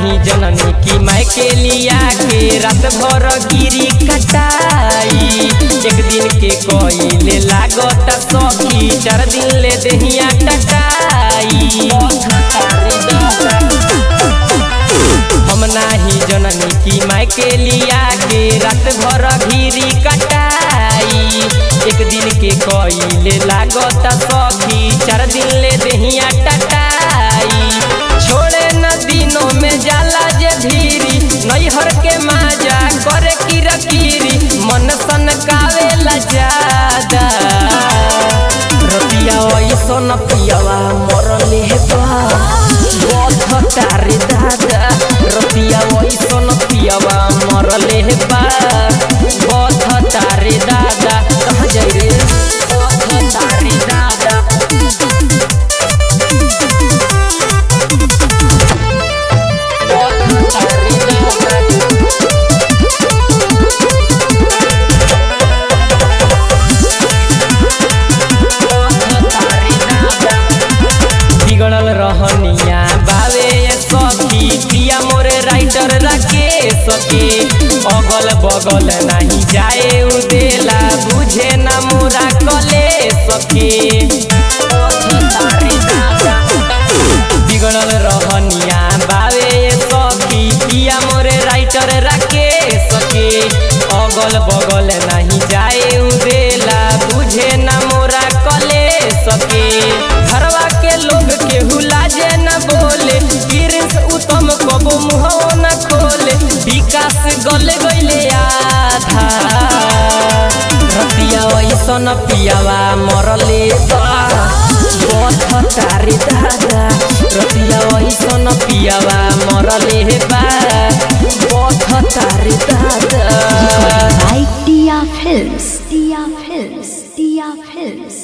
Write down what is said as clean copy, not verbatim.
नहीं जननी की मैं के लिया के रात भर गिरी कटाई। एक दिन के कोई लागत सखी 4 दिन ले देहिया टटाई। हम नहीं जननी की मैं के लिया के रात भर गिरी कटाई। एक दिन के कोई लागत सखी 4 दिन ले देहिया टटाई। छोड़े न दिनों में जाला जे धीरी नैहर के माजा करे किरकिरी मन सन कावेला जादा। रतिया ऐसन पियावा मरले बा बहुत तारे दादा। रतिया ऐसन पियावा मरले बा बहुत तारे दादा। कहाँ जाई रे बहुत तारे दादा। बिगड़ल रहनिया बावे सखी प्रिया मोरे राइटर रखे सके। अगल बगल नहीं जाए उदेला बुझे न मोरा कले सके। बिगड़ल रहनिया बावे सखी प्रिया मोरे राइटर रखे सके। अगल बगल नहीं जाए उदेला बुझे न मोरा कले सके। घरवा के लोग केहू लाजे न बोले प्रिंस उत्तम कबो मुँह न खोले। विकास गले गईले आधा। रतिया ऐसन पियावा मरले बा बहुत तारे दादा। रतिया ऐसन पियावा मरले बा बहुत तारे दादा। Idea Films।